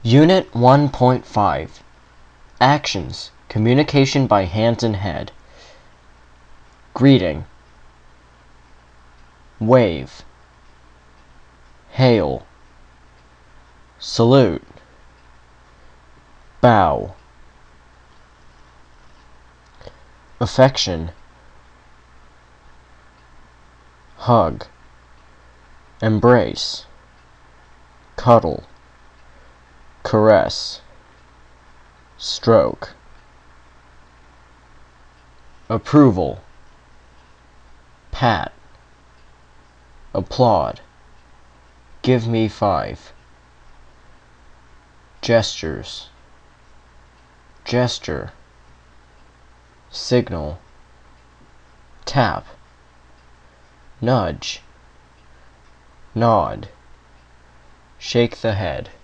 Unit 1.5 Actions: Communication by hands and head. Greeting. Wave. Hail. Salute. Bow. Affection. Hug. Embrace. Cuddle. Caress. Stroke. Approval. Pat. Applaud. Give me 5. Gestures. Gesture. Signal. Tap. Nudge. Nod. Shake the head.